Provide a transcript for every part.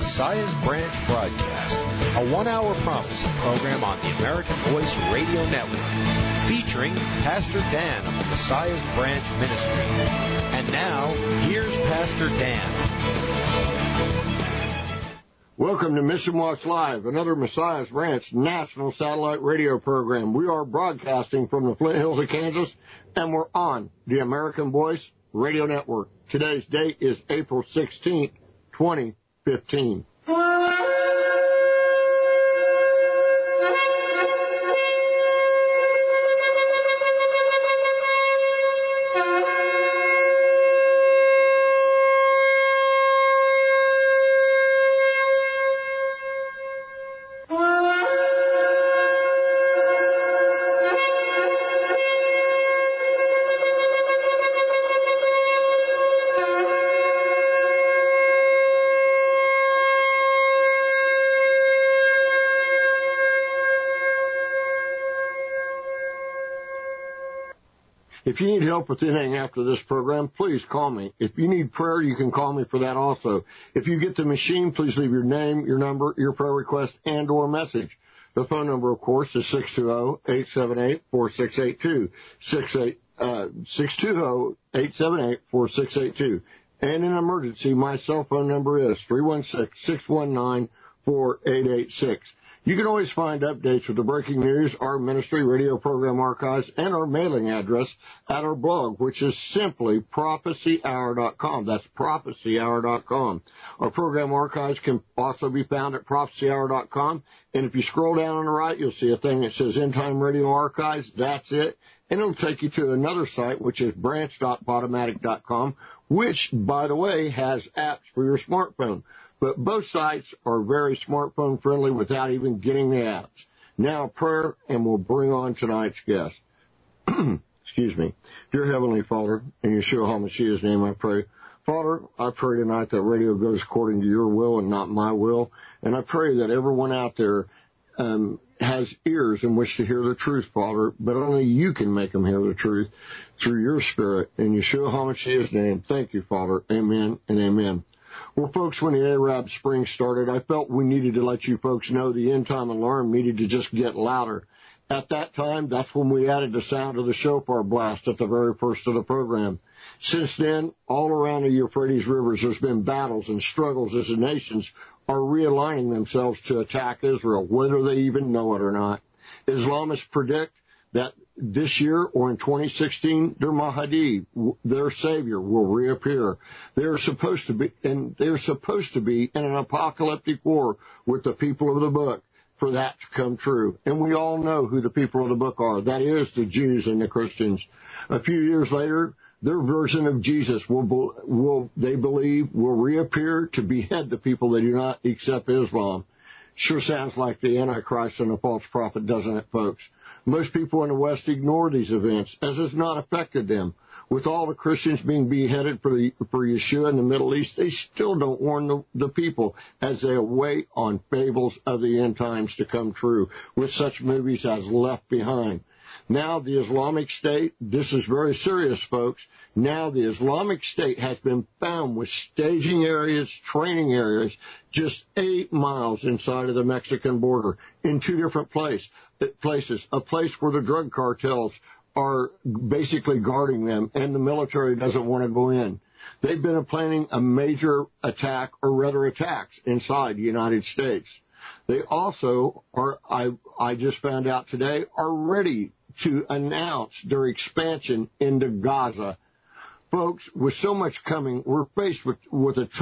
Messiah's Branch broadcast, a one-hour prophecy program on the American Voice Radio Network, featuring Pastor Dan of the Messiah's Branch Ministry. And now, here's Pastor Dan. Welcome to Mission Watch Live, another Messiah's Branch national satellite radio program. We are broadcasting from the Flint Hills of Kansas, and we're on the American Voice Radio Network. Today's date is April 16th, 2015. If you need help with anything after this program, please call me. If you need prayer, you can call me for that also. If you get the machine, please leave your name, your number, your prayer request, and or message. The phone number, of course, is 620-878-4682. 620-878-4682. And in an emergency, my cell phone number is 316-619-4886. You can always find updates with the breaking news, our ministry, radio program archives, and our mailing address at our blog, which is simply prophecyhour.com. That's prophecyhour.com. Our program archives can also be found at prophecyhour.com. And if you scroll down on the right, you'll see a thing that says End Time Radio Archives. That's it. And it'll take you to another site, which is branch.podomatic.com, which, by the way, has apps for your smartphone. But both sites are very smartphone friendly without even getting the apps. Now prayer, and we'll bring on tonight's guest. Excuse me. Dear Heavenly Father, in Yeshua HaMashiach's name I pray. Father, I pray tonight that radio goes according to your will and not my will. And I pray that everyone out there has ears in which to hear the truth, Father, but only you can make them hear the truth through your Spirit. In Yeshua HaMashiach's name, thank you, Father. Amen and amen. Well, folks, when the Arab Spring started, I felt we needed to let you folks know the end-time alarm needed to just get louder. At that time, that's when we added the sound of the shofar blast at the very first of the program. Since then, all around the Euphrates rivers, there's been battles and struggles as the nations are realigning themselves to attack Israel, whether they even know it or not. Islamists predict that this year or in 2016, their Mahdi, their Savior, will reappear. They're supposed to be in an apocalyptic war with the people of the book for that to come true. And we all know who the people of the book are. That is the Jews and the Christians. A few years later, their version of Jesus they believe will reappear to behead the people that do not accept Islam. Sure sounds like the Antichrist and the false prophet, doesn't it, folks? Most people in the West ignore these events, as it's not affected them. With all the Christians being beheaded for Yeshua in the Middle East, they still don't warn the people as they await on fables of the end times to come true, with such movies as Left Behind. Now the Islamic State, this is very serious, folks. Now the Islamic State has been found with staging areas, training areas, just 8 miles inside of the Mexican border in 2 different places. A place where the drug cartels are basically guarding them, and the military doesn't want to go in. They've been planning a major attack, or rather attacks, inside the United States. They also are, I just found out today, are ready to announce their expansion into Gaza. Folks, with so much coming, we're faced with a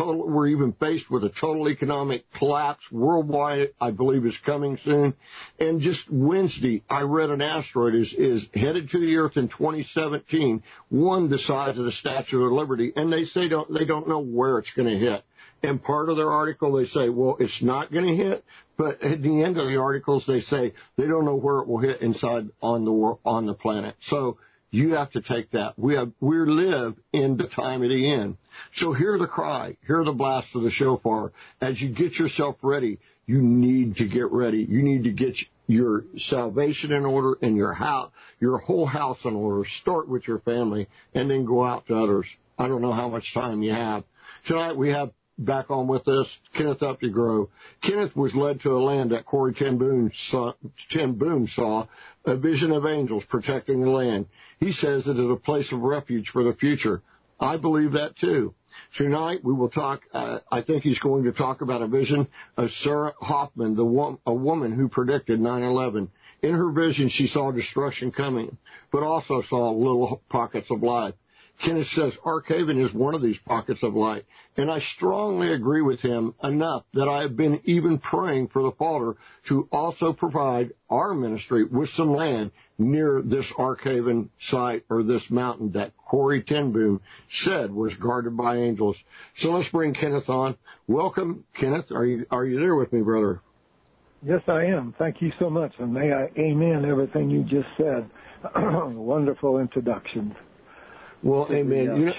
total economic collapse worldwide, I believe is coming soon. And just Wednesday, I read an asteroid is headed to the Earth in 2017, one the size of the Statue of Liberty, and they say they don't know where it's going to hit. And part of their article, they say, well, it's not going to hit, but at the end of the articles, they say they don't know where it will hit inside on the planet. So you have to take that. We live in the time of the end. So hear the cry, hear the blast of the shofar. As you get yourself ready, you need to get ready. You need to get your salvation in order and your whole house in order. Start with your family and then go out to others. I don't know how much time you have. Tonight we have back on with this, Kenneth Updegrove. Kenneth was led to a land that Corrie ten Boom saw, a vision of angels protecting the land. He says it is a place of refuge for the future. I believe that too. Tonight we will talk, I think he's going to talk about a vision of Sarah Hoffman, a woman who predicted 9/11. In her vision, she saw destruction coming, but also saw little pockets of light. Kenneth says Arkhaven is one of these pockets of light, and I strongly agree with him enough that I have been even praying for the Father to also provide our ministry with some land near this Arkhaven site or this mountain that Corrie ten Boom said was guarded by angels. So let's bring Kenneth on. Welcome, Kenneth. Are you there with me, brother? Yes, I am. Thank you so much, and may I amen everything you just said. Wonderful introduction. Well, amen.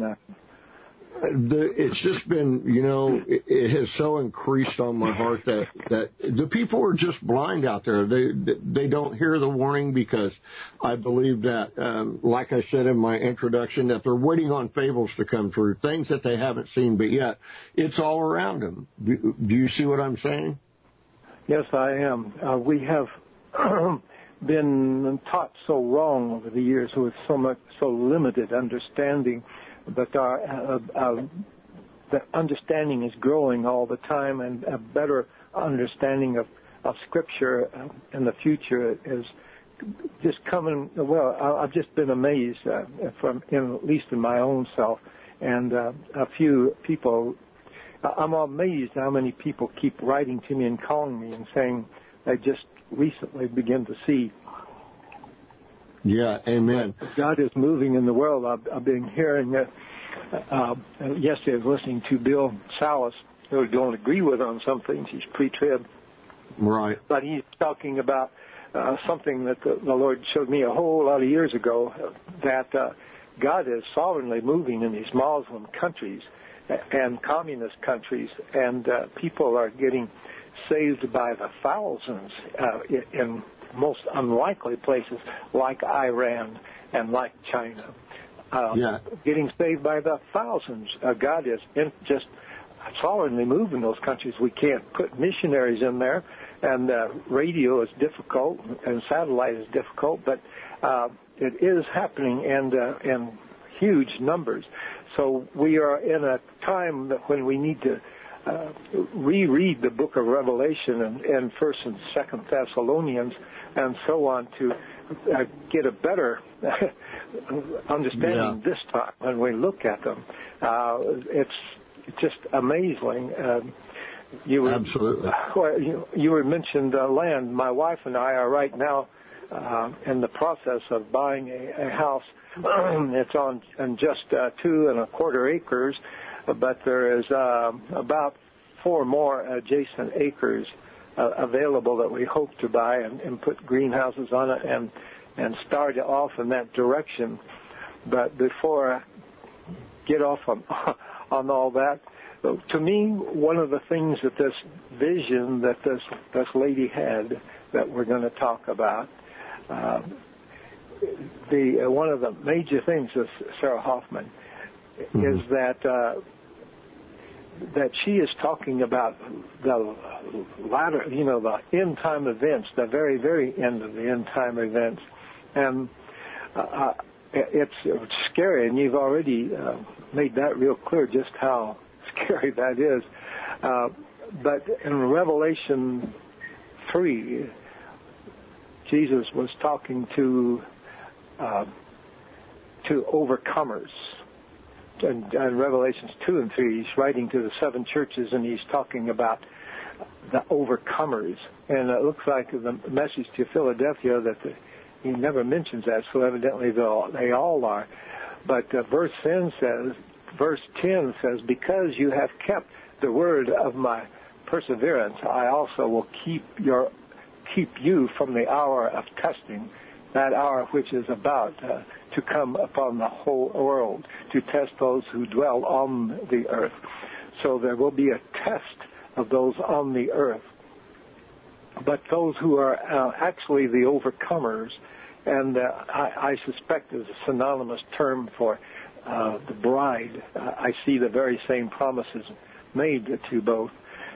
It's just been, it has so increased on my heart that the people are just blind out there. They don't hear the warning because I believe that, like I said in my introduction, that they're waiting on fables to come through, things that they haven't seen, but yet it's all around them. Do you see what I'm saying? Yes, I am. We have been taught so wrong over the years with so limited understanding, but the understanding is growing all the time, and a better understanding of Scripture in the future is just coming. Well, I've just been amazed at least in my own self, and a few people. I'm amazed how many people keep writing to me and calling me and saying they just recently begin to see. Yeah, amen. God is moving in the world. I've been hearing that. Yesterday I was listening to Bill Salas, who I don't agree with on some things. He's pre-trib. Right. But he's talking about something that the Lord showed me a whole lot of years ago, that God is sovereignly moving in these Muslim countries and communist countries, and people are getting saved by the thousands in most unlikely places like Iran and like China. Getting saved by the thousands. God is just sovereignly moving those countries. We can't put missionaries in there, and radio is difficult, and satellite is difficult, but it is happening in huge numbers. So we are in a time when we need to reread the book of Revelation and 1st and 2nd Thessalonians and so on to get a better understanding this time when we look at them. It's just amazing. Absolutely. You were mentioned land. My wife and I are right now in the process of buying a house. It's on just 2.25 acres, but there is about 4 more adjacent acres available that we hope to buy and put greenhouses on it and start off in that direction. But before I get off on all that, to me, one of the things that this vision that this lady had that we're going to talk about, one of the major things of Sarah Hoffman is that she is talking about the latter, the end time events, the very, very end of the end time events, and it's scary. And you've already made that real clear just how scary that is. But in Revelation 3, Jesus was talking to overcomers. And Revelations 2 and 3, he's writing to the 7 churches, and he's talking about the overcomers. And it looks like the message to Philadelphia that he never mentions that, so evidently they all are. But verse 10 says, because you have kept the word of my perseverance, I also will keep you from the hour of testing, that hour which is about to come upon the whole world, to test those who dwell on the earth. So there will be a test of those on the earth. But those who are actually the overcomers, and I suspect is a synonymous term for the bride, I see the very same promises made to both.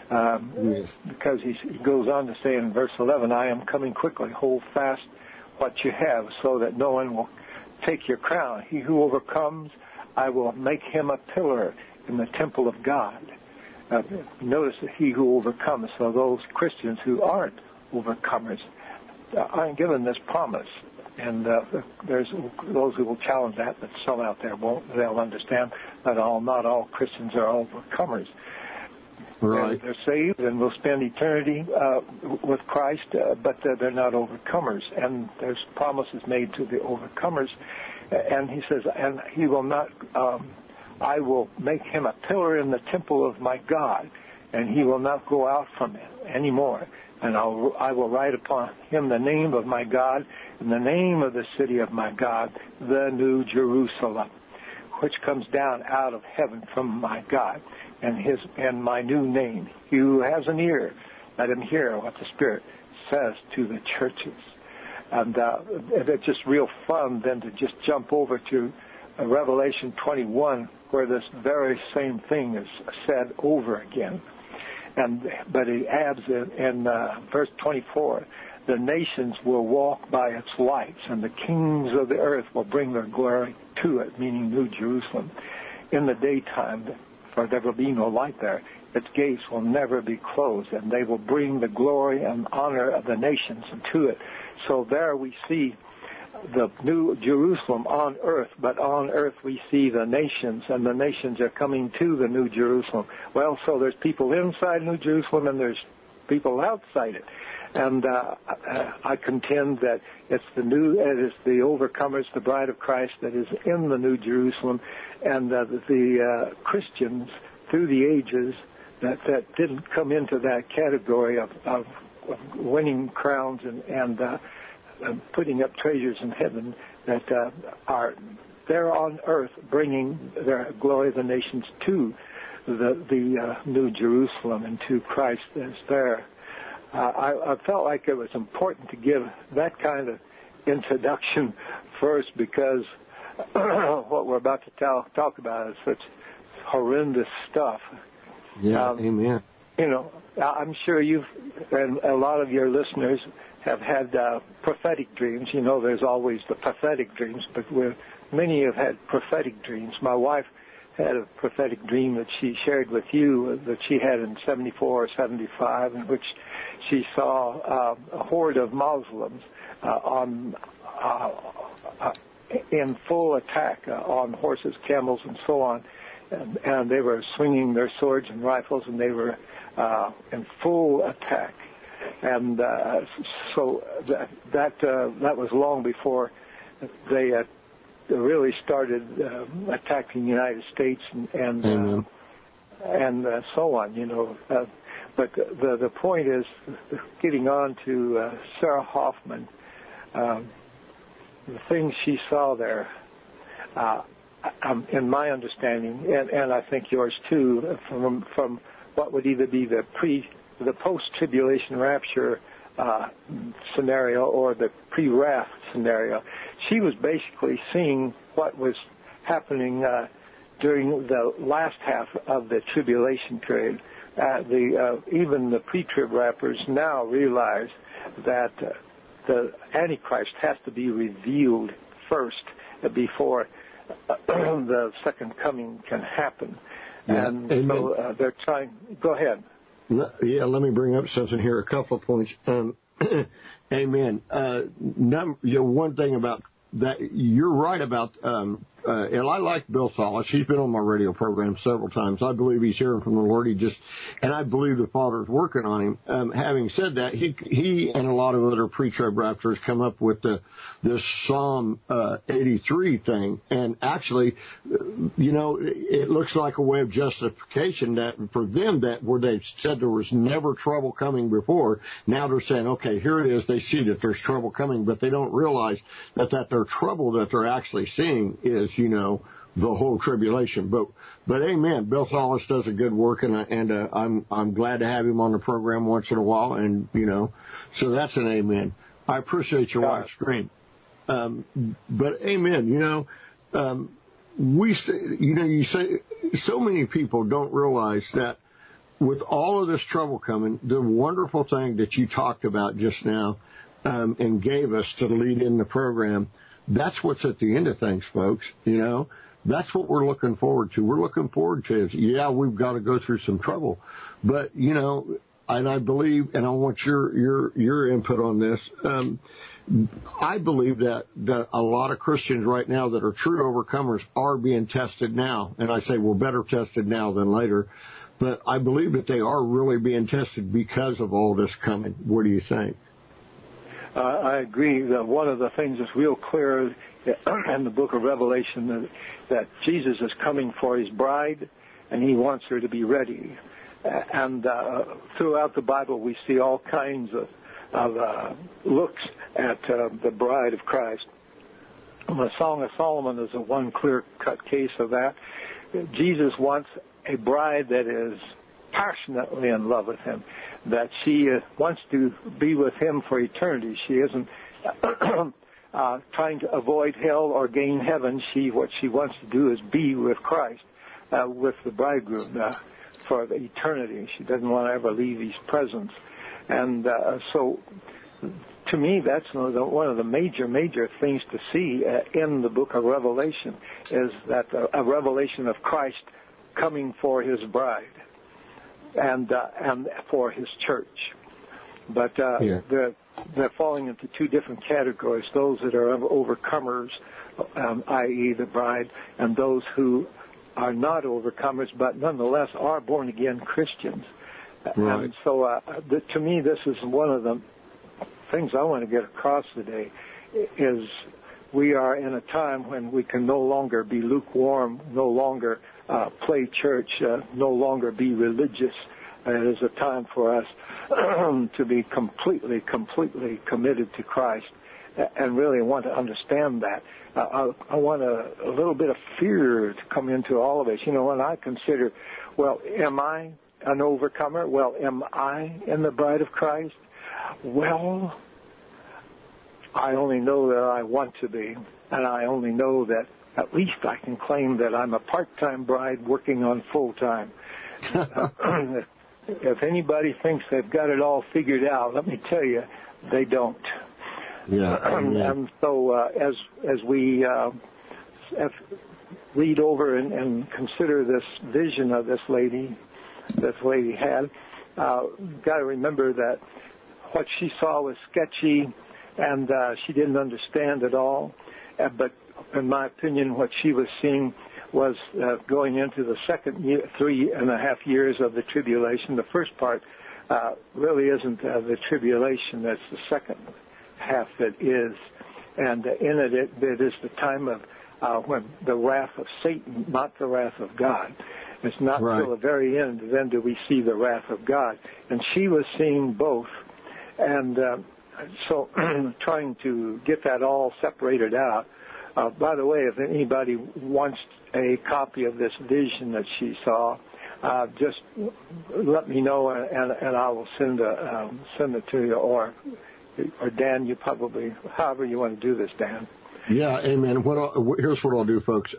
Yes. Because he goes on to say in verse 11, I am coming quickly. Hold fast what you have so that no one will take your crown. He who overcomes, I will make him a pillar in the temple of God. Notice that he who overcomes. So those Christians who aren't overcomers aren't given this promise. And there's those who will challenge that, but some out there won't. They'll understand that not all Christians are overcomers. Right. And they're saved and will spend eternity with Christ, but they're not overcomers. And there's promises made to the overcomers. And he says, and he will not, I will make him a pillar in the temple of my God, and he will not go out from it anymore. And I will write upon him the name of my God and the name of the city of my God, the New Jerusalem, which comes down out of heaven from my God, and my new name. He who has an ear, let him hear what the Spirit says to the churches. And it's just real fun then to just jump over to Revelation 21, where this very same thing is said over again. But he adds in verse 24, the nations will walk by its lights, and the kings of the earth will bring their glory to it, meaning New Jerusalem. In the daytime, for there will be no light there, its gates will never be closed, and they will bring the glory and honor of the nations to it. So there we see the New Jerusalem on earth, but on earth we see the nations, and the nations are coming to the New Jerusalem. Well, so there's people inside New Jerusalem, and there's people outside it. And I contend that it is the overcomers, the bride of Christ, that is in the New Jerusalem, and the Christians through the ages that didn't come into that category of winning crowns and putting up treasures in heaven, that are there on earth bringing their glory of the nations to the New Jerusalem and to Christ that's there. I felt like it was important to give that kind of introduction first, because what we're about to talk about is such horrendous stuff. Yeah, amen. You know, I'm sure you've, and a lot of your listeners have had prophetic dreams. You know, there's always the pathetic dreams, but many have had prophetic dreams. My wife had a prophetic dream that she shared with you that she had in 74 or 75, in which she saw a horde of Muslims in full attack on horses, camels, and so on. And they were swinging their swords and rifles, and they were in full attack. And so that was long before they really started attacking the United States and so on. You know, but the point is, getting on to Sarah Hoffman, the things she saw there. In my understanding, and I think yours too, from what would either be the post-tribulation rapture scenario or the pre-wrath scenario, she was basically seeing what was happening during the last half of the tribulation period. Even the pre-trib rappers now realize that the Antichrist has to be revealed first before the second coming can happen. Yeah. And so they're trying. Go ahead. Yeah, let me bring up something here, a couple of points. Amen. One thing about that, you're right about, and I like Bill Salus. He's been on my radio program several times. I believe he's hearing from the Lord. And I believe the Father's working on him. Having said that, he and a lot of other pre-trib raptors come up with this Psalm 83 thing. And actually, you know, it looks like a way of justification that for them, that where they said there was never trouble coming before, now they're saying, okay, here it is. They see that there's trouble coming, but they don't realize that their trouble that they're actually seeing is, you know, the whole tribulation. But amen. Bill Salus does a good work, and I'm glad to have him on the program once in a while, and you know, so that's an amen. I appreciate your wife's dream. But amen. You know, you say so many people don't realize that with all of this trouble coming, the wonderful thing that you talked about just now and gave us to lead in the program, that's what's at the end of things, folks. That's what we're looking forward to. We're looking forward to is, we've got to go through some trouble. But, and I believe, and I want your input on this, I believe that a lot of Christians right now that are true overcomers are being tested now. And I say, well, better tested now than later. But I believe that they are really being tested because of all this coming. What do you think? I agree that one of the things that's real clear in the book of Revelation that Jesus is coming for his bride, and he wants her to be ready. And throughout the Bible, we see all kinds of looks at the bride of Christ. The Song of Solomon is a one clear-cut case of that. Jesus wants a bride that is passionately in love with him, that she wants to be with him for eternity. She isn't trying to avoid hell or gain heaven. What she wants to do is be with Christ, with the bridegroom for the eternity. She doesn't want to ever leave his presence. And so, to me, that's one of the major things to see in the book of Revelation is that a revelation of Christ coming for his bride and for his church. But they're falling into two different categories, those that are overcomers, i.e. the bride, and those who are not overcomers but nonetheless are born-again Christians. Right. And so to me, this is one of the things I want to get across today is we are in a time when we can no longer be lukewarm, no longer play church, no longer be religious. It is a time for us to be completely committed to Christ and really want to understand that. I want a little bit of fear to come into all of us. When I consider, well, am I an overcomer? Well, am I in the bride of Christ? Well, I only know that I want to be, and I only know that at least I can claim that I'm a part-time bride working on full-time. If anybody thinks they've got it all figured out, let me tell you, they don't. Yeah. And so as we read over and consider this vision of this lady had, got to remember that what she saw was sketchy, and she didn't understand it all. But in my opinion, what she was seeing was going into the second 3.5 years of the tribulation. The first part really isn't the tribulation. That's the second half that is. And in it is the time of when the wrath of Satan, not the wrath of God. It's not till the very end, then do we see the wrath of God. And she was seeing both. And so trying to get that all separated out. By the way, if anybody wants a copy of this vision that she saw, just let me know, and I will send it to you. Or Dan, you probably, however you want to do this, Dan. Yeah, amen. Here's what I'll do, folks.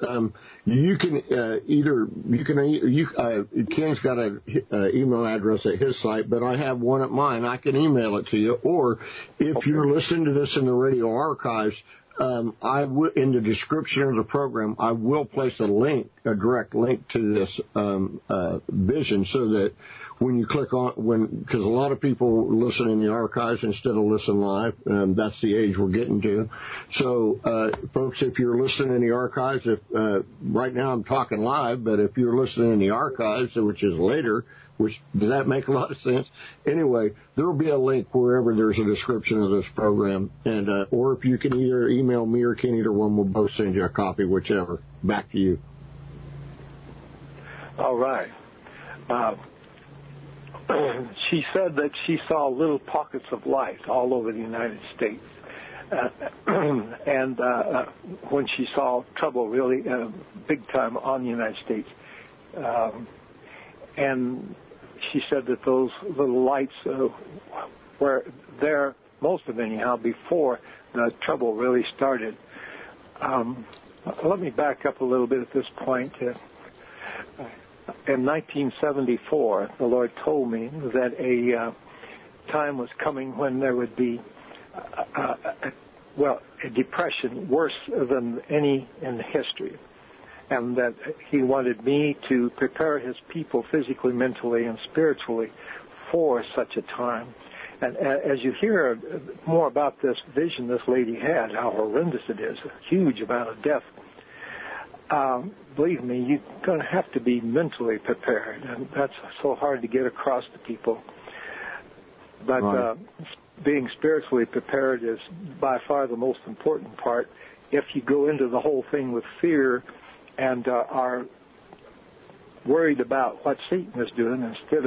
Ken's got an email address at his site, but I have one at mine. I can email it to you. Or if you're listening to this in the radio archives, in the description of the program, I will place a direct link to this vision, so that when you click on, because a lot of people listen in the archives instead of listen live. That's the age we're getting to. So, folks, if you're listening in the archives, right now I'm talking live, but if you're listening in the archives, which is later, does that make a lot of sense? Anyway, there will be a link wherever there's a description of this program, and or if you can either email me or Ken, either one will both send you a copy, whichever. Back to you. All right. She said that she saw little pockets of light all over the United States. And when she saw trouble really big time on the United States. And she said that those little lights were there, most of them anyhow, before the trouble really started. Let me back up a little bit at this point. in 1974, the Lord told me that a time was coming when there would be, a depression worse than any in history, and that He wanted me to prepare His people physically, mentally, and spiritually for such a time. And as you hear more about this vision this lady had, how horrendous it is, a huge amount of death, believe me, you're going to have to be mentally prepared, and that's so hard to get across to people. But right. Being spiritually prepared is by far the most important part. If you go into the whole thing with fear and are worried about what Satan is doing instead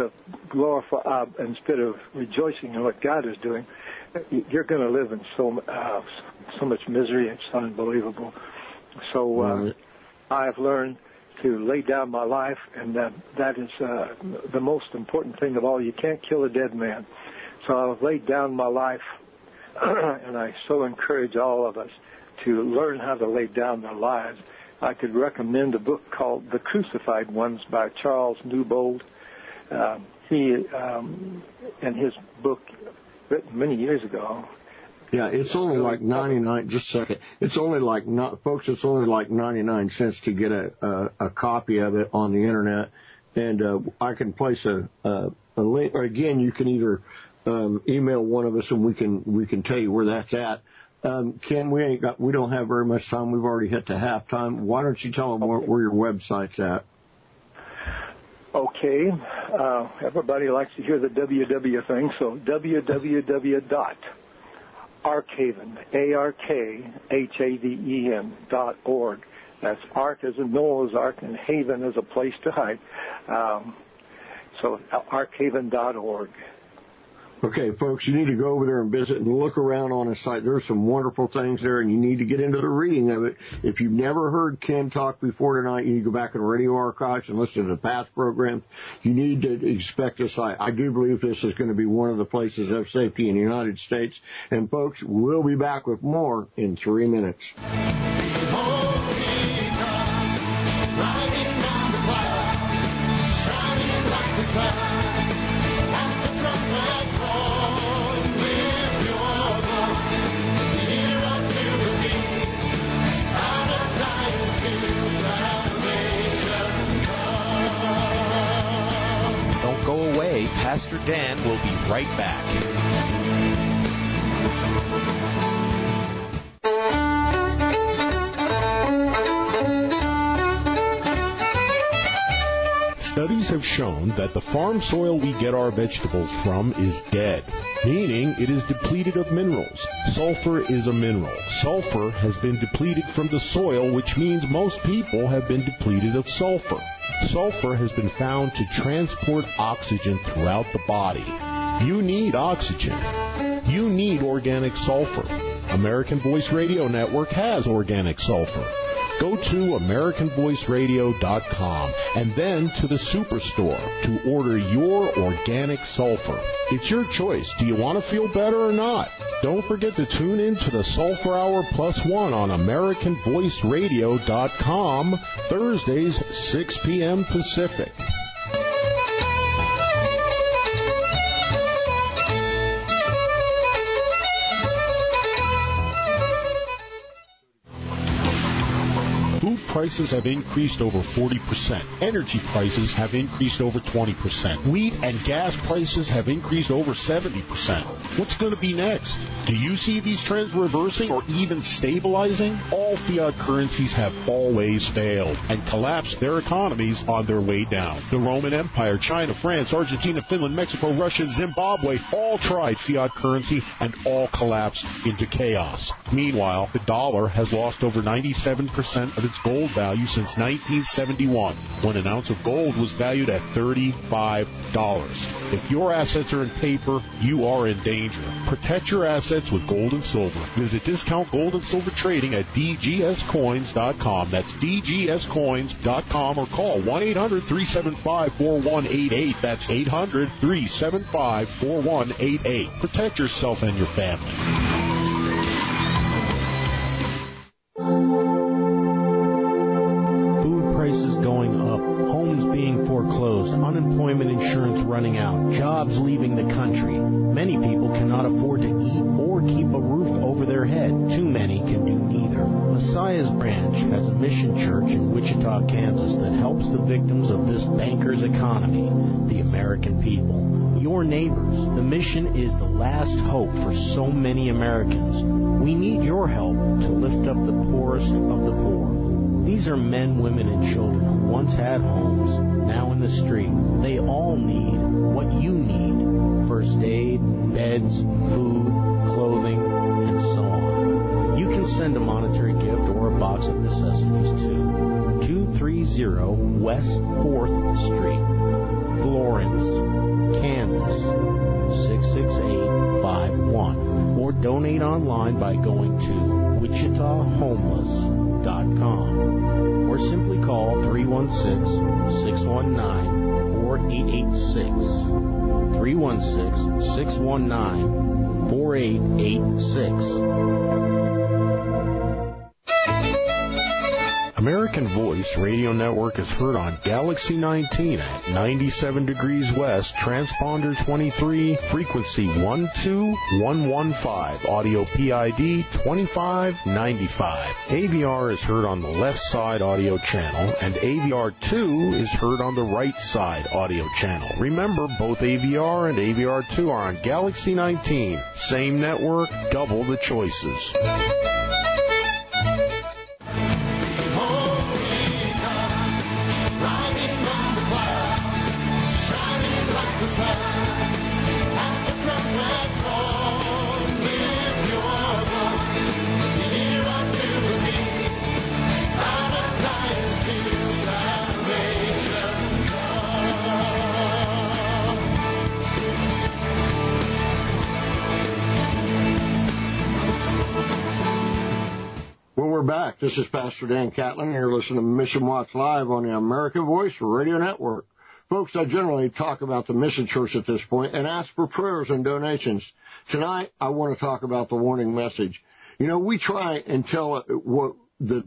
of rejoicing in what God is doing, you're going to live in so much misery. It's unbelievable. So I've learned to lay down my life, and that is the most important thing of all. You can't kill a dead man. So I've laid down my life, and I so encourage all of us to learn how to lay down their lives. I could recommend a book called The Crucified Ones by Charles Newbold. He, in his book, written many years ago. Yeah, it's only like 99. Just a second. It's only like folks. It's only like 99 cents to get a copy of it on the internet, and I can place a link. Or again, you can either email one of us, and we can tell you where that's at. Ken, we don't have very much time. We've already hit the halftime. Why don't you tell them where your website's at? Okay. Everybody likes to hear the WW thing, so www.arkhaven, ARKHAVEN.org. That's Ark as in Noah's Ark, and Haven as a place to hide. So arkhaven.org. Okay, folks, you need to go over there and visit and look around on the site. There's some wonderful things there, and you need to get into the reading of it. If you've never heard Ken talk before tonight, you need to go back in the radio archives and listen to the past programs. You need to expect this. I do believe this is going to be one of the places of safety in the United States. And, folks, we'll be back with more in 3 minutes. Pastor Dan will be right back. Studies have shown that the farm soil we get our vegetables from is dead, meaning it is depleted of minerals. Sulfur is a mineral. Sulfur has been depleted from the soil, which means most people have been depleted of sulfur. Sulfur has been found to transport oxygen throughout the body. You need oxygen. You need organic sulfur. American Voice Radio Network has organic sulfur. Go to AmericanVoiceRadio.com and then to the Superstore to order your organic sulfur. It's your choice. Do you want to feel better or not? Don't forget to tune in to the Sulfur Hour +1 on AmericanVoiceRadio.com, Thursdays, 6 p.m. Pacific. Food prices have increased over 40%. Energy prices have increased over 20%. Wheat and gas prices have increased over 70%. What's going to be next? Do you see these trends reversing or even stabilizing? All fiat currencies have always failed and collapsed their economies on their way down. The Roman Empire, China, France, Argentina, Finland, Mexico, Russia, Zimbabwe all tried fiat currency and all collapsed into chaos. Meanwhile, the dollar has lost over 97% of its gold value since 1971, when an ounce of gold was valued at $35. If your assets are in paper, you are in danger. Protect your assets with gold and silver. Visit Discount Gold and Silver Trading at DGScoins.com. That's DGScoins.com, or call 1-800-375-4188. That's 800-375-4188. Protect yourself and your family. Food prices going up, homes being foreclosed, unemployment insurance running out, jobs leaving the country. Many people cannot afford to eat or keep a roof over their head. Too many can do neither. Messiah's Branch has a mission church in Wichita, Kansas that helps the victims of this banker's economy, the American people, your neighbors. The mission is the last hope for so many Americans. We need your help to lift up the poorest of the poor. These are men, women, and children who once had homes, now in the street. They all need what you need: first aid, beds, food, clothing, and so on. You can send a monetary gift or a box of necessities to 230 West 4th Street, Florence, Kansas, 66851, or donate online by going to WichitaHomeless.com, or simply call 316-619-4886, 316-619-4886. American Voice Radio Network is heard on Galaxy 19 at 97 degrees west, transponder 23, frequency 12115, audio PID 2595. AVR is heard on the left side audio channel, and AVR2 is heard on the right side audio channel. Remember, both AVR and AVR2 are on Galaxy 19. Same network, double the choices. Back. This is Pastor Dan Catlin. You're listening to Mission Watch Live on the American Voice Radio Network. Folks, I generally talk about the Mission Church at this point and ask for prayers and donations. Tonight, I want to talk about the warning message. You know, we try and tell what the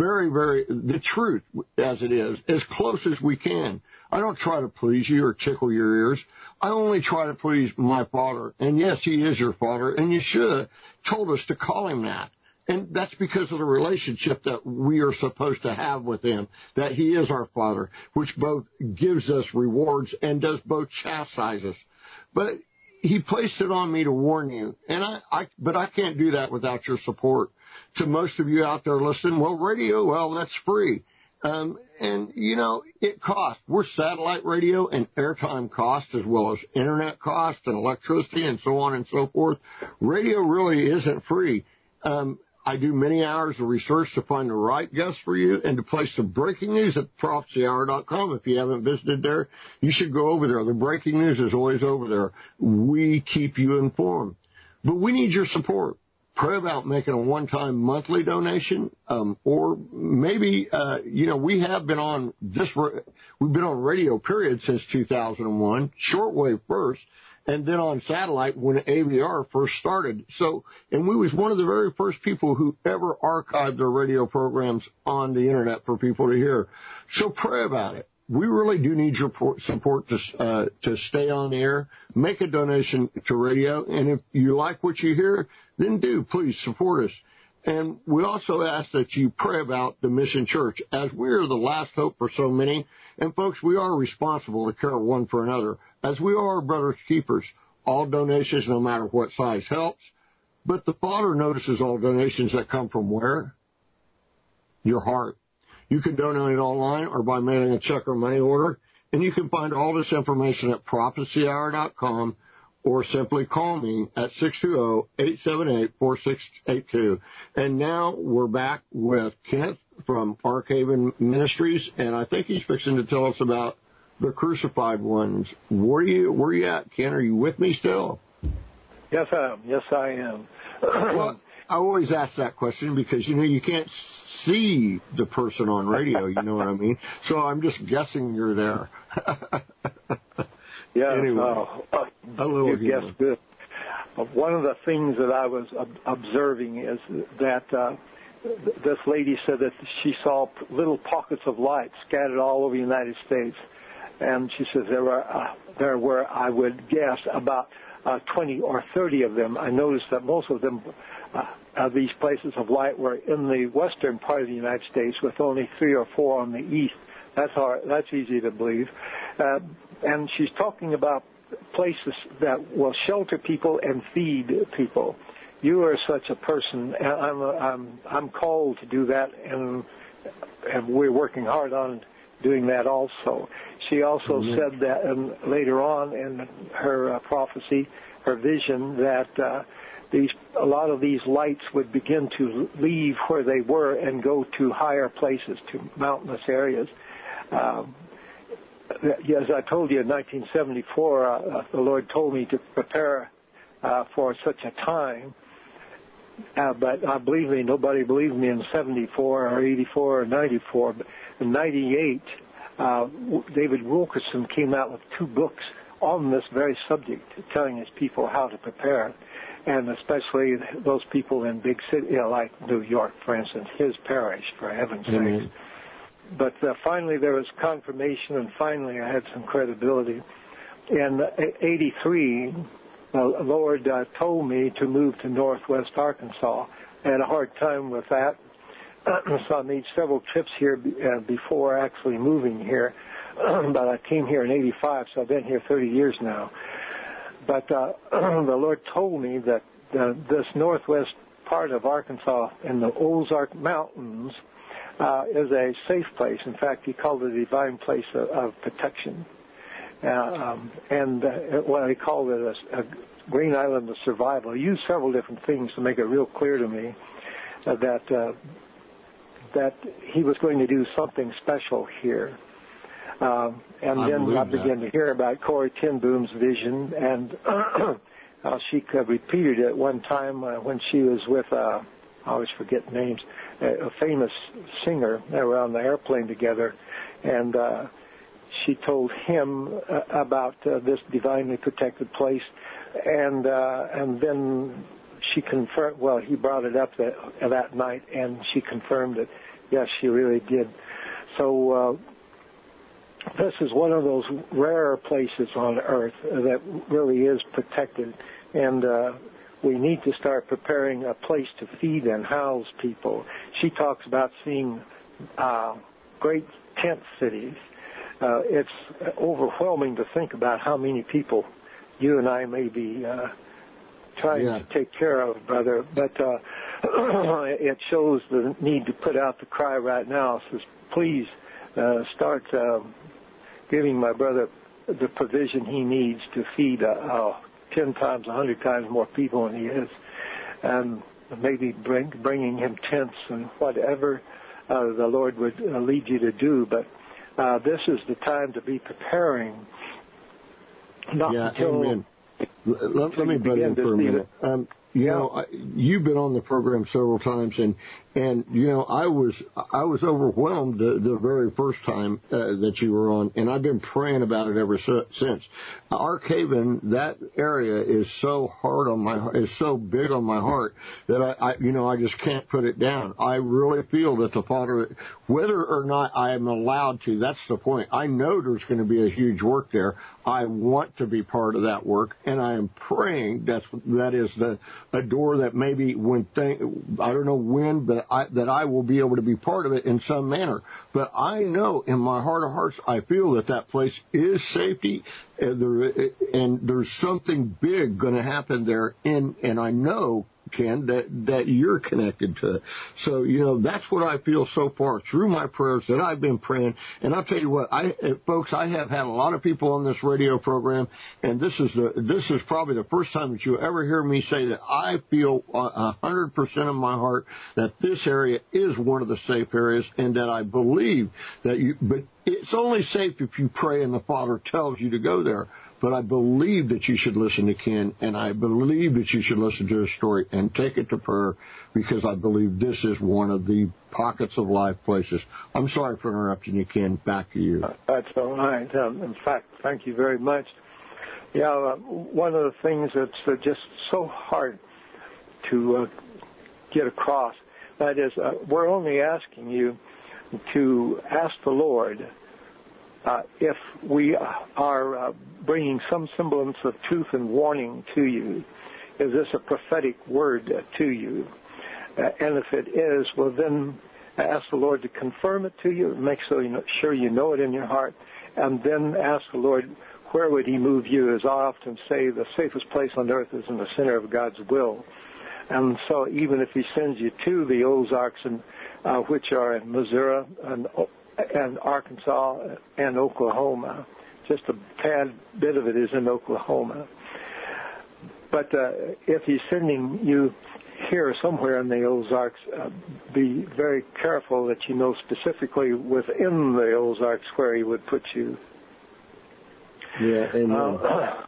the truth as it is, as close as we can. I don't try to please you or tickle your ears. I only try to please my Father. And yes, He is your Father, and you should have told us to call Him that. And that's because of the relationship that we are supposed to have with Him, that He is our Father, which both gives us rewards and does both chastise us. But He placed it on me to warn you, and but I can't do that without your support. To most of you out there listening, well, radio, well, that's free. And, you know, it costs. We're satellite radio, and airtime costs as well as internet costs and electricity and so on and so forth. Radio really isn't free. I do many hours of research to find the right guest for you and to place the breaking news at prophecyhour.com. If you haven't visited there, you should go over there. The breaking news is always over there. We keep you informed. But we need your support. Pray about making a one-time monthly donation, or maybe, we have been on we've been on radio, period, since 2001, shortwave first, and then on satellite when AVR first started. So, and we was one of the very first people who ever archived their radio programs on the internet for people to hear. So pray about it. We really do need your support to stay on the air. Make a donation to radio, and if you like what you hear, then please support us. And we also ask that you pray about the Mission Church, as we are the last hope for so many. And folks, we are responsible to care one for another, as we are brothers keepers. All donations, no matter what size, helps. But the Father notices all donations that come from where? Your heart. You can donate online or by mailing a check or money order. And you can find all this information at prophecyhour.com, or simply call me at 620-878-4682. And now we're back with Kenneth from Ark-Haven Ministries, and I think he's fixing to tell us about the crucified ones. Where are you at, Ken? Are you with me still? Yes, I am. Yes, I am. Well, I always ask that question because, you can't see the person on radio, you know what I mean? So I'm just guessing you're there. Yeah, anyway, you guessed good. One of the things that I was observing is that this lady said that she saw little pockets of light scattered all over the United States. And she says there were, I would guess, about 20 or 30 of them. I noticed that most of them, these places of light, were in the western part of the United States, with only 3 or 4 on the east. That's easy to believe. And she's talking about places that will shelter people and feed people. You are such a person, and I'm called to do that, and we're working hard on doing that also. She also said that later on in her prophecy, her vision, that a lot of these lights would begin to leave where they were and go to higher places, to mountainous areas. As I told you, in 1974, the Lord told me to prepare for such a time. But believe me, nobody believed me in 74 or 84 or 94. But in 98, David Wilkerson came out with 2 books on this very subject, telling his people how to prepare, and especially those people in big cities, like New York, for instance, his parish, for heaven's sake. But finally there was confirmation, and finally I had some credibility. In 83, the Lord told me to move to northwest Arkansas. I had a hard time with that, so I made several trips here before actually moving here. But I came here in 85, so I've been here 30 years now. But the Lord told me that this northwest part of Arkansas in the Ozark Mountains is a safe place. In fact, he called it a divine place of protection. And what he called it a green island of survival. He used several different things to make it real clear to me that he was going to do something special here. And then I began to hear about Corrie ten Boom's vision, and she repeated it one time when she was with, I always forget names, a famous singer. They were on the airplane together, and she told him about this divinely protected place, and then she confirmed. Well, he brought it up that night, and she confirmed it. Yes, she really did. So this is one of those rare places on earth that really is protected, and we need to start preparing a place to feed and house people. She talks about seeing great tent cities. It's overwhelming to think about how many people you and I may be trying to take care of, brother. But it shows the need to put out the cry right now. Says, please start giving my brother the provision he needs to feed 10 times, 100 times more people than he is, and maybe bringing him tents and whatever the Lord would lead you to do. But this is the time to be preparing. Not until amen. Let me butt in for a minute. You know, you've been on the program several times, and you know, I was overwhelmed the very first time that you were on, and I've been praying about it ever since. Ark Haven, that area is so hard on my heart, is so big on my heart that I just can't put it down. I really feel that the Father, whether or not I am allowed to, that's the point. I know there's going to be a huge work there. I want to be part of that work, and I am praying that is a door that maybe I don't know when, but that I will be able to be part of it in some manner. But I know in my heart of hearts, I feel that place is safety, and there's something big going to happen there, and I know, Ken, that you're connected to it. So, you know, that's what I feel so far through my prayers that I've been praying. And I'll tell you what, folks, I have had a lot of people on this radio program, and this is probably the first time that you'll ever hear me say that I feel 100% of my heart that this area is one of the safe areas, and that I believe that but it's only safe if you pray and the Father tells you to go there. But I believe that you should listen to Ken, and I believe that you should listen to his story and take it to prayer, because I believe this is one of the pockets of life places. I'm sorry for interrupting you, Ken. Back to you. That's all right. In fact, thank you very much. Yeah, one of the things that's just so hard to get across, that is, we're only asking you to ask the Lord if we are bringing some semblance of truth and warning to you, is this a prophetic word to you? And if it is, well, then ask the Lord to confirm it to you, make sure you know it in your heart, and then ask the Lord, where would he move you? As I often say, the safest place on earth is in the center of God's will. And so even if he sends you to the Ozarks, which are in Missouri and Arkansas and Oklahoma, just a tad bit of it is in Oklahoma. But if he's sending you here somewhere in the Ozarks, be very careful that you know specifically within the Ozarks where he would put you. Yeah, amen.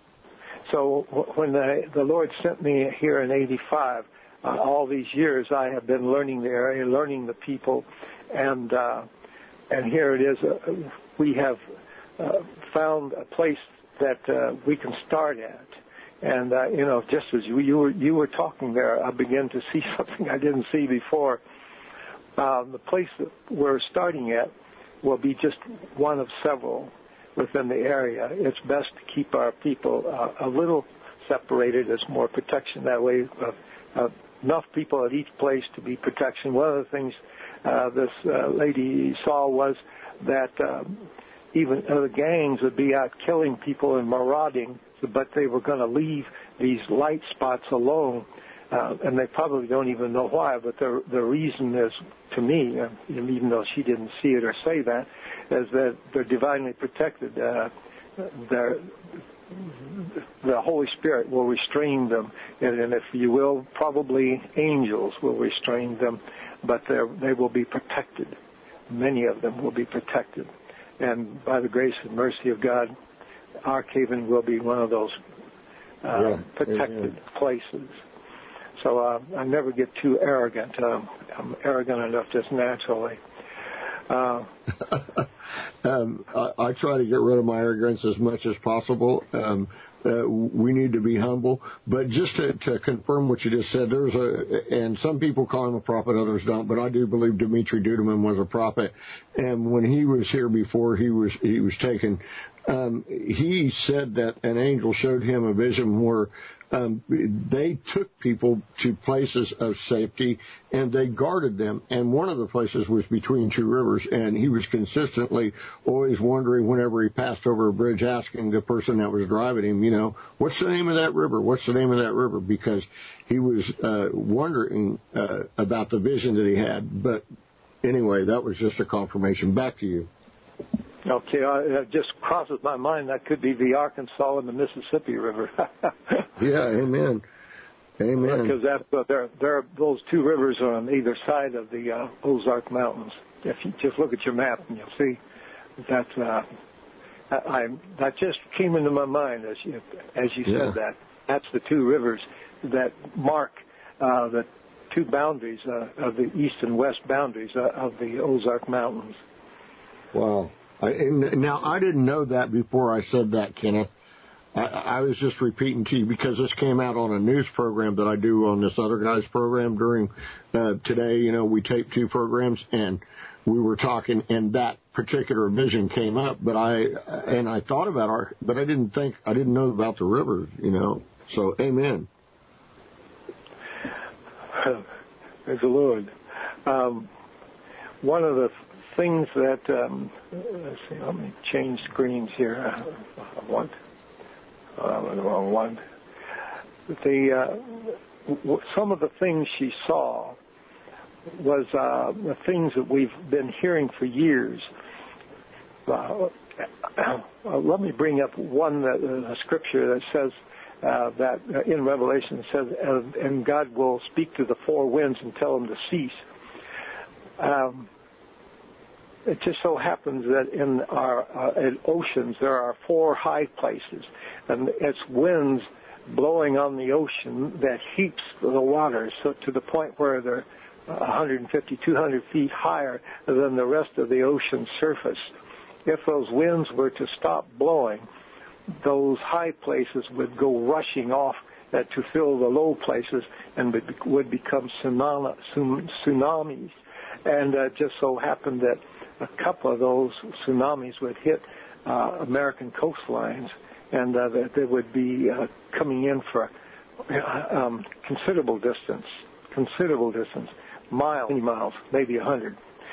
So when the Lord sent me here in '85, all these years I have been learning the area, learning the people, and here it is. We have found a place that we can start at. And, just as you were talking there, I began to see something I didn't see before. The place that we're starting at will be just one of several within the area. It's best to keep our people a little separated. There's more protection that way. Enough people at each place to be protection. One of the things this lady saw was that even the gangs would be out killing people and marauding, but they were going to leave these light spots alone, and they probably don't even know why, but the reason is, to me, even though she didn't see it or say that, is that they're divinely protected. The Holy Spirit will restrain them, and if you will, probably angels will restrain them, but they will be protected. Many of them will be protected. And by the grace and mercy of God, Ark Haven will be one of those protected places. So I never get too arrogant. I'm arrogant enough just naturally. I try to get rid of my arrogance as much as possible. We need to be humble. But just to confirm what you just said, and some people call him a prophet, others don't, but I do believe Dimitri Duduman was a prophet. And when he was here before he was taken, he said that an angel showed him a vision where they took people to places of safety and they guarded them. And one of the places was between two rivers, and he was consistently always wondering whenever he passed over a bridge, asking the person that was driving him, what's the name of that river? What's the name of that river? Because he was wondering about the vision that he had. But anyway, that was just a confirmation. Back to you. Okay, it just crosses my mind that could be the Arkansas and the Mississippi River. Yeah, amen. Amen. Because there are those two rivers on either side of the Ozark Mountains. If you just look at your map, and you'll see that that just came into my mind as you said that. That's the two rivers that mark the two boundaries of the east and west boundaries of the Ozark Mountains. Wow. Now, I didn't know that before I said that, Kenneth. I was just repeating to you because this came out on a news program that I do on this other guy's program during today. We taped two programs, and we were talking, and that particular vision came up. But I thought about but I didn't know about the rivers, So, amen. Praise the Lord. One of the things that let's see, let me change screens here. The wrong one. Some of the things she saw was the things that we've been hearing for years. Let me bring up one a scripture that says that in Revelation says, and God will speak to the four winds and tell them to cease. It just so happens that in our oceans there are four high places, and it's winds blowing on the ocean that heaps the waters so to the point where they're 150, 200 feet higher than the rest of the ocean surface. If those winds were to stop blowing, those high places would go rushing off to fill the low places and would become tsunamis. And it just so happened that a couple of those tsunamis would hit American coastlines, and that they would be coming in for considerable distance, miles, many miles, maybe 100.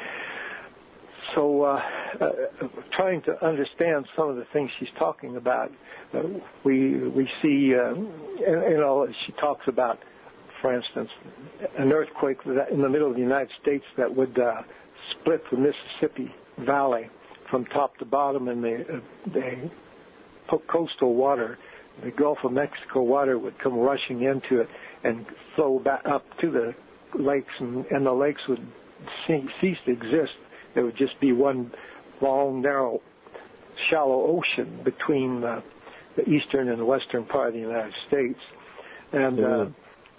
So trying to understand some of the things she's talking about, we see, she talks about, for instance, an earthquake in the middle of the United States that would split the Mississippi Valley from top to bottom, and the coastal water, the Gulf of Mexico water, would come rushing into it and flow back up to the lakes, and the lakes would cease to exist. There would just be one long, narrow, shallow ocean between the eastern and the western part of the United States. And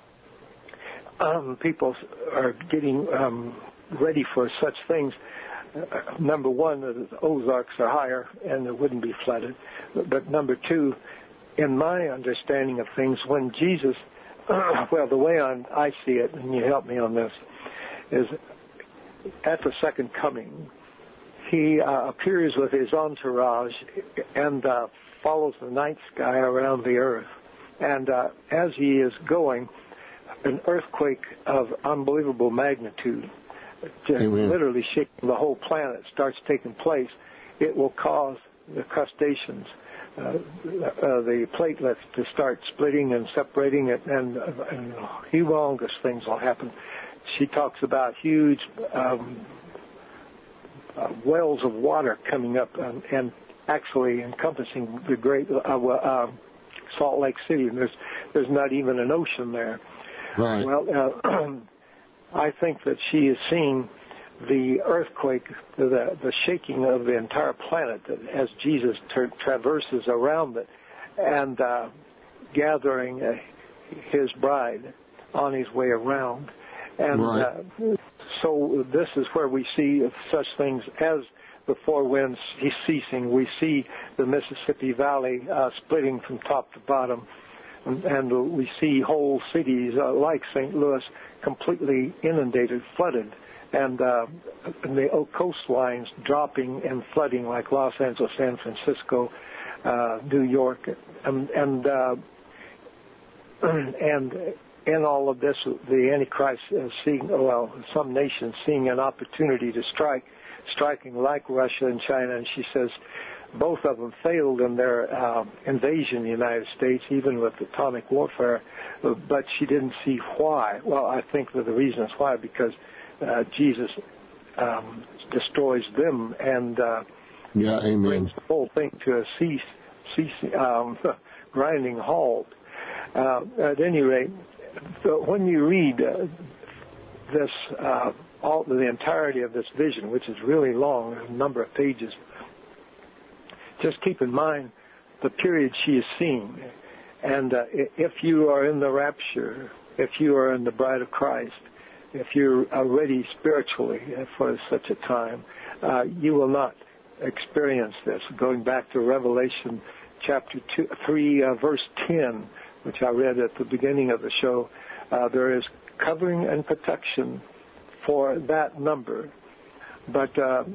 people are getting ready for such things. Number one, the Ozarks are higher and it wouldn't be flooded. But number two, in my understanding of things, when Jesus, well, the way I see it, and you help me on this, is at the second coming, he appears with his entourage and follows the night sky around the earth. And as he is going, an earthquake of unbelievable magnitude, just literally shaking the whole planet, starts taking place. It will cause the crustaceans, the platelets, to start splitting and separating it, and humongous things will happen. She talks about huge wells of water coming up and actually encompassing the great Salt Lake City. And there's not even an ocean there. Right. Well, I think that she is seeing the earthquake, the shaking of the entire planet as Jesus traverses around it and gathering his bride on his way around. And so this is where we see such things as the four winds ceasing. We see the Mississippi Valley splitting from top to bottom. And we see whole cities like St. Louis completely inundated, flooded, and the coastlines dropping and flooding like Los Angeles, San Francisco, New York, and in all of this, the Antichrist is seeing, well, some nations seeing an opportunity to striking like Russia and China, and she says both of them failed in their invasion of the United States, even with atomic warfare, but she didn't see why. Well, I think that the reason is why, because Jesus destroys them and brings the whole thing to a grinding halt. At any rate, when you read this, the entirety of this vision, which is really long, a number of pages, just keep in mind the period she is seeing. And if you are in the rapture, if you are in the bride of Christ, if you're ready spiritually for such a time, you will not experience this. Going back to Revelation chapter 3, verse 10, which I read at the beginning of the show, there is covering and protection for that number. But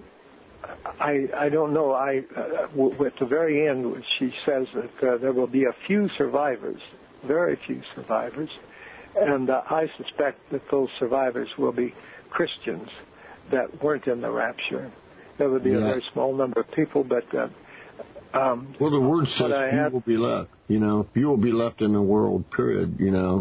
I don't know. At the very end, she says that there will be a few survivors, very few survivors, and I suspect that those survivors will be Christians that weren't in the rapture. There would be a very small number of people, but well, the word says you will be left. You will be left in the world. Period.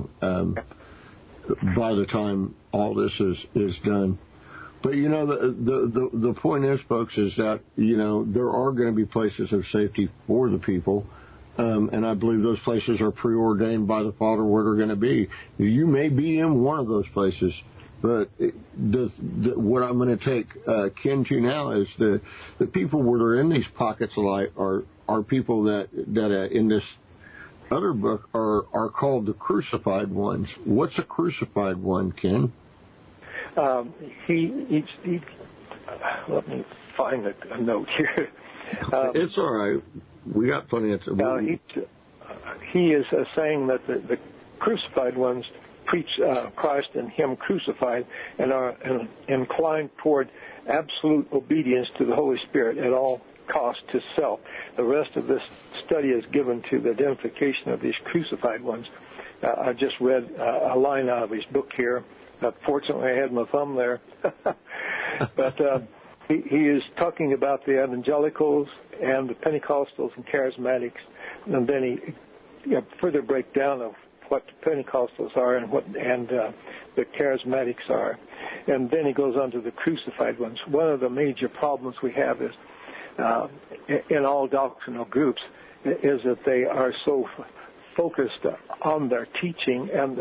By the time all this is done. But the point is, folks, is that there are going to be places of safety for the people, and I believe those places are preordained by the Father where they're going to be. You may be in one of those places, but what I'm going to take kin to now is the people where they're in these pockets of light are people that in this other book are called the crucified ones. What's a crucified one, Ken? He let me find a note here. It's all right. We got plenty of time. He is saying that the crucified ones preach Christ and Him crucified and are inclined toward absolute obedience to the Holy Spirit at all cost to self. The rest of this study is given to the identification of these crucified ones. I just read a line out of his book here. Fortunately, I had my thumb there. But he is talking about the evangelicals and the Pentecostals and charismatics, and then he further breakdown of what the Pentecostals are and what the charismatics are. And then he goes on to the crucified ones. One of the major problems we have is in all doctrinal groups is that they are so focused on their teaching and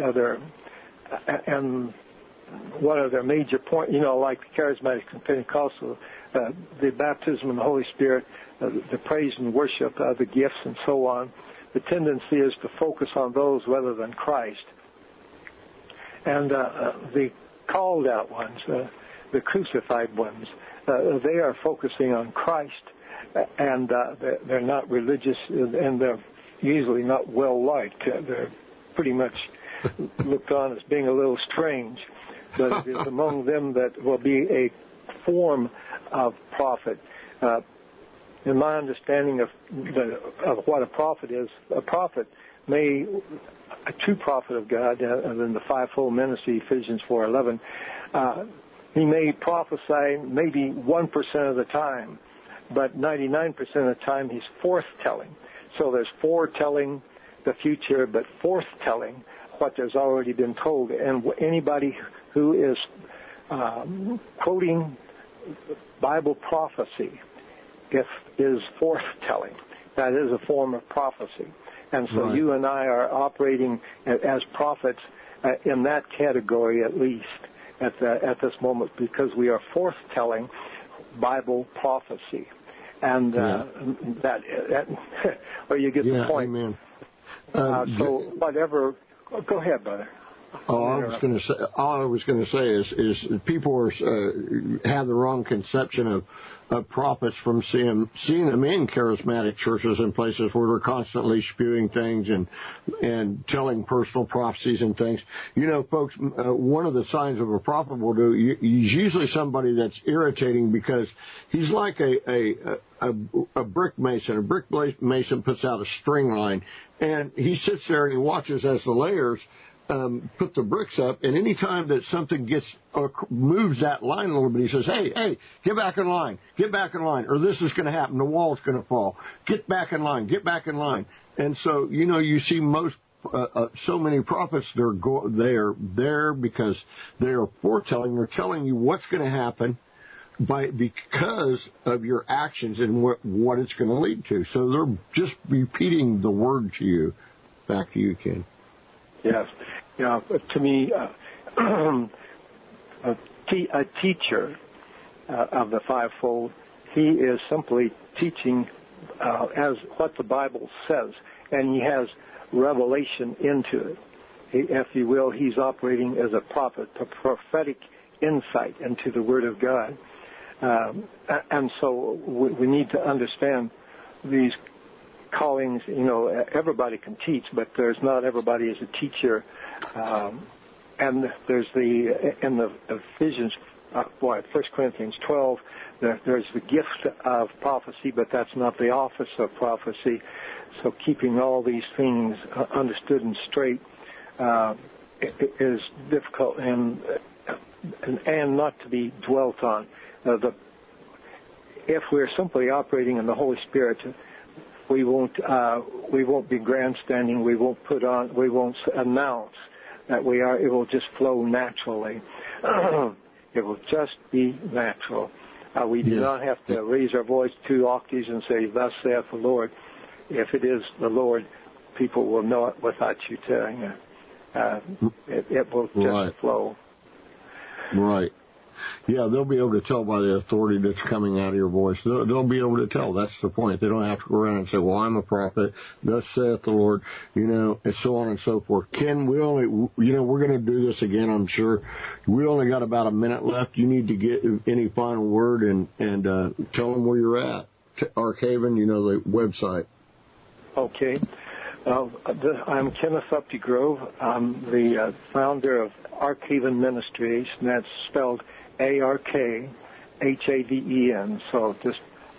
one of their major points, like the charismatics and Pentecostal, the baptism in the Holy Spirit, the praise and worship, the gifts and so on. The tendency is to focus on those rather than Christ. And the called out ones, the crucified ones, they are focusing on Christ, and they're not religious, and they're usually not well liked. They're pretty much looked on as being a little strange. But it is among them that will be a form of prophet. In my understanding of what a prophet is, a true prophet of God, in the fivefold ministry, Ephesians 4:11, he may prophesy maybe 1% of the time, but 99% of the time he's forthtelling. So there's foretelling the future, but forthtelling what has already been told. And anybody who is quoting Bible prophecy is forthtelling. That is a form of prophecy. And so right. You and I are operating as prophets in that category, at least at this moment, because we are forthtelling Bible prophecy. And that or you get the point. Amen. So whatever. Go ahead, brother. All I was going to say is people have the wrong conception of prophets from seeing them in charismatic churches and places where they're constantly spewing things and telling personal prophecies and things. Folks, one of the signs of a prophet will do, he's usually somebody that's irritating because he's like a brick mason. A brick mason puts out a string line, and he sits there and he watches as the layers put the bricks up, and any time that something moves that line a little bit, he says, hey, get back in line, or this is going to happen, the wall's going to fall, get back in line. And so, you see most, so many prophets, they are there because they are foretelling, they're telling you what's going to happen because of your actions and what it's going to lead to. So they're just repeating the word to you. Back to you, Ken. Yes. To me, a teacher of the fivefold, he is simply teaching as what the Bible says, and he has revelation into it. If you will, he's operating as a prophet, a prophetic insight into the Word of God. And so we need to understand these callings. Everybody can teach, but there's not everybody is a teacher. And there's in the Ephesians, 1 Corinthians 12, there's the gift of prophecy, but that's not the office of prophecy. So keeping all these things understood and straight is difficult and not to be dwelt on. If we're simply operating in the Holy Spirit, we won't be grandstanding. We won't announce that we are. It will just flow naturally. It will just be natural. We do not have to raise our voice 2 octaves and say, "Thus saith the Lord." If it is the Lord, people will know it without you telling it. It will just flow. Right. Yeah, they'll be able to tell by the authority that's coming out of your voice. They'll be able to tell. That's the point. They don't have to go around and say, "Well, I'm a prophet. Thus saith the Lord," and so on and so forth. Ken, we're going to do this again, I'm sure. We only got about a minute left. You need to get any final word and tell them where you're at. Arkhaven, the website. Okay. I'm Kenneth Updegrove. I'm the founder of Arkhaven Ministries, and that's spelled ARKHAVEN. So just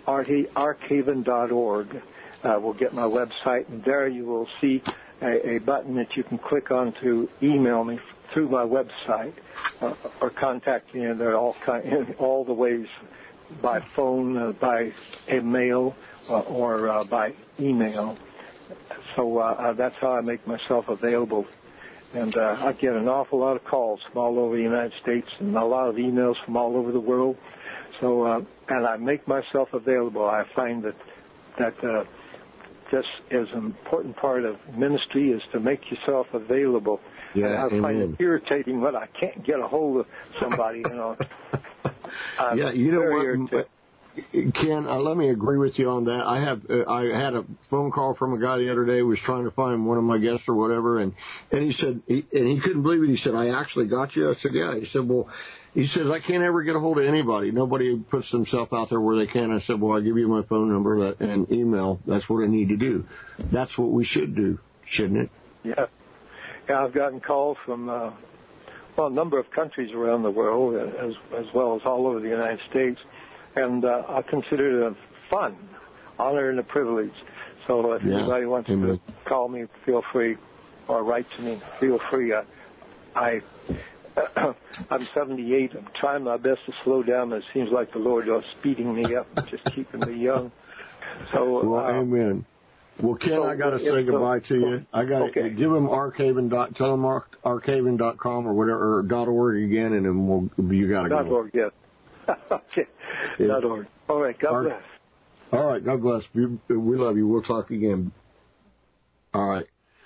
archaven.org will get my website, and there you will see a button that you can click on to email me through my website or contact me. And there are all the ways, by phone, by mail, or by email. So that's how I make myself available. And I get an awful lot of calls from all over the United States and a lot of emails from all over the world. So, and I make myself available. I find that this is an important part of ministry, is to make yourself available. Yeah, and I find it irritating when I can't get a hold of somebody, Yeah, you know what, Ken, let me agree with you on that. I had a phone call from a guy the other day who was trying to find one of my guests or whatever, and he said, and he couldn't believe it. He said, "I actually got you." I said, "Yeah." He said, "Well," he says, "I can't ever get a hold of anybody. Nobody puts themselves out there where they can." I said, "Well, I'll give you my phone number and email. That's what I need to do." That's what we should do, shouldn't it? Yeah. Yeah, I've gotten calls from a number of countries around the world, as well as all over the United States. And I consider it a fun, honor, and a privilege. So if anybody wants to call me, feel free, or write to me, feel free. I'm 78. I'm trying my best to slow down, but it seems like the Lord is speeding me up, just keeping me young. So, well, amen. Well, Ken, I got to say goodbye to you. I got to give them Archaven. Tell them archaven.com or whatever, or .org again, and then you got to go. .org, yes. Okay. Yeah. .org. All right. God bless. All right. God bless. We love you. We'll talk again. All right.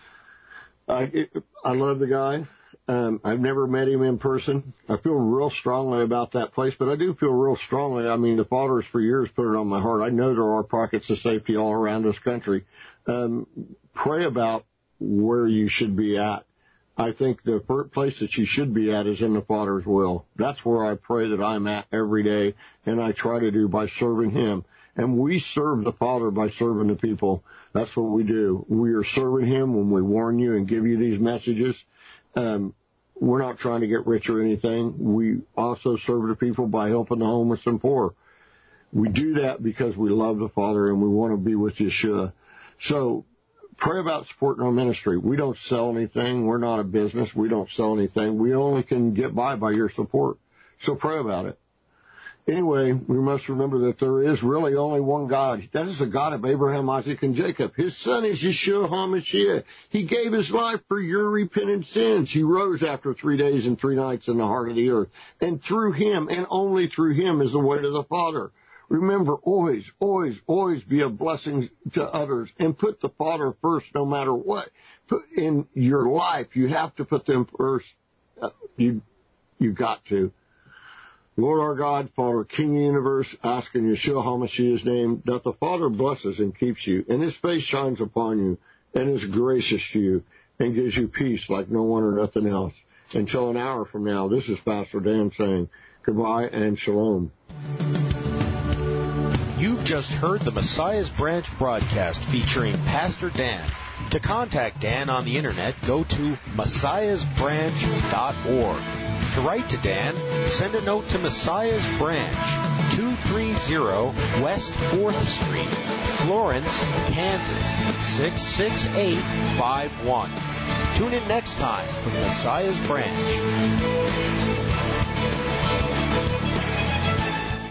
I love the guy. I've never met him in person. I feel real strongly about that place, but I do feel real strongly. I mean, the Father has for years put it on my heart. I know there are pockets of safety all around this country. Pray about where you should be at. I think the first place that you should be at is in the Father's will. That's where I pray that I'm at every day, and I try to do by serving Him. And we serve the Father by serving the people. That's what we do. We are serving Him when we warn you and give you these messages. We're not trying to get rich or anything. We also serve the people by helping the homeless and poor. We do that because we love the Father and we want to be with Yeshua. So pray about supporting our ministry. We don't sell anything. We're not a business. We don't sell anything. We only can get by your support. So pray about it. Anyway, we must remember that there is really only one God. That is the God of Abraham, Isaac, and Jacob. His son is Yeshua HaMashiach. He gave his life for your repentant sins. He rose after 3 days and 3 nights in the heart of the earth. And through him, and only through him, is the way to the Father. Remember, always, always, always be a blessing to others and put the Father first no matter what. In your life, you have to put them first. You've got to. Lord our God, Father, King of the universe, ask in Yeshua HaMashiach's name that the Father blesses and keeps you, and his face shines upon you, and is gracious to you, and gives you peace like no one or nothing else. Until an hour from now, this is Pastor Dan saying goodbye and shalom. You've just heard the Messiah's Branch broadcast featuring Pastor Dan. To contact Dan on the internet, go to messiahsbranch.org. To write to Dan, send a note to Messiah's Branch, 230 West 4th Street, Florence, Kansas, 66851. Tune in next time for Messiah's Branch.